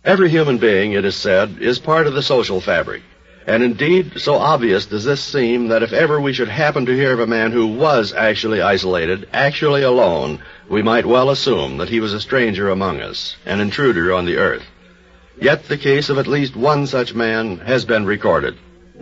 Every human being, it is said, is part of the social fabric. And indeed, so obvious does this seem that if ever we should happen to hear of a man who was actually isolated, actually alone, we might well assume that he was a stranger among us, an intruder on the earth. Yet the case of at least one such man has been recorded.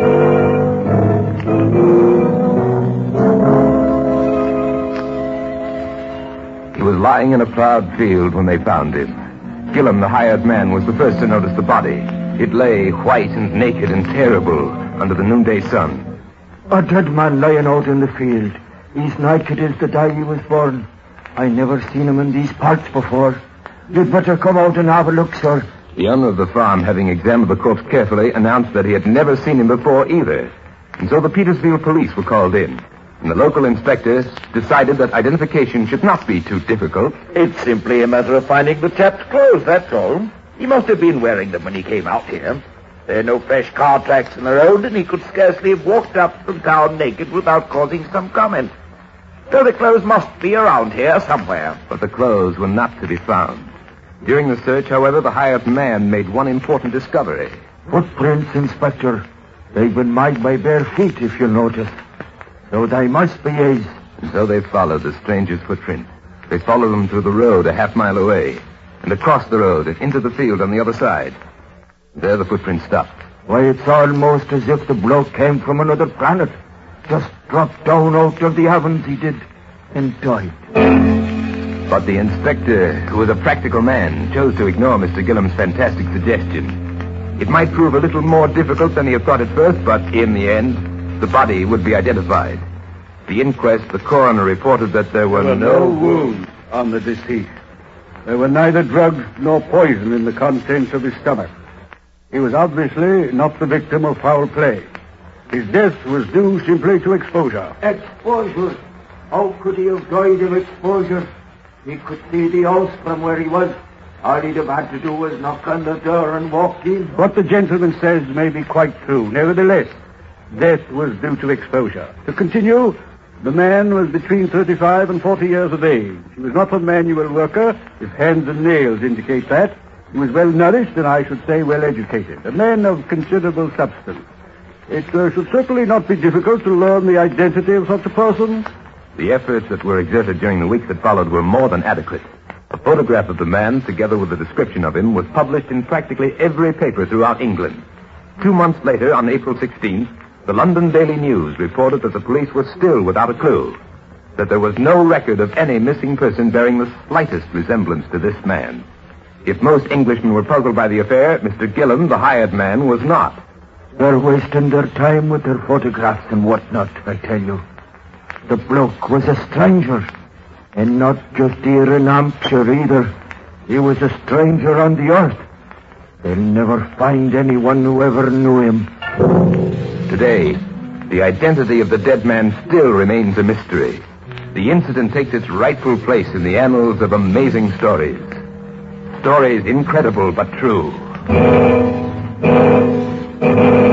He was lying in a plowed field when they found him. Gillum, the hired man, was the first to notice the body. It lay white and naked and terrible under the noonday sun. A dead man lying out in the field. He's naked as the day he was born. I never seen him in these parts before. You'd better come out and have a look, sir. The owner of the farm, having examined the corpse carefully, announced that he had never seen him before either. And so the Petersfield police were called in. And the local inspector decided that identification should not be too difficult. It's simply a matter of finding the chap's clothes, that's all. He must have been wearing them when he came out here. There are no fresh car tracks in the road, and he could scarcely have walked up from town naked without causing some comment. So the clothes must be around here somewhere. But the clothes were not to be found. During the search, however, the hired man made one important discovery. Footprints, Inspector. They've been made by bare feet, if you'll notice. So they must be his. And so they followed the stranger's footprint. They followed him through the road a half-mile away, and across the road and into the field on the other side. There the footprint stopped. Why, it's almost as if the bloke came from another planet. Just dropped down out of the heavens, he did, and died. But the inspector, who was a practical man, chose to ignore Mr. Gillum's fantastic suggestion. It might prove a little more difficult than he had thought at first, but in the end, the body would be identified. At the inquest, the coroner reported that there were no wounds on the deceased. There were neither drugs nor poison in the contents of his stomach. He was obviously not the victim of foul play. His death was due simply to exposure. Exposure? How could he have died of exposure? He could see the house from where he was. All he'd have had to do was knock on the door and walk in. What the gentleman says may be quite true. Nevertheless, death was due to exposure. To continue, the man was between 35 and 40 years of age. He was not a manual worker. His hands and nails indicate that. He was well nourished and I should say well educated. A man of considerable substance. It should certainly not be difficult to learn the identity of such a person. The efforts that were exerted during the weeks that followed were more than adequate. A photograph of the man, together with a description of him, was published in practically every paper throughout England. 2 months later, on April 16th, the London Daily News reported that the police were still without a clue, that there was no record of any missing person bearing the slightest resemblance to this man. If most Englishmen were puzzled by the affair, Mr. Gillum, the hired man, was not. They're wasting their time with their photographs and whatnot, I tell you. The bloke was a stranger, and not just here in Hampshire either. He was a stranger on the earth. They'll never find anyone who ever knew him. Today, the identity of the dead man still remains a mystery. The incident takes its rightful place in the annals of amazing stories. Stories incredible but true.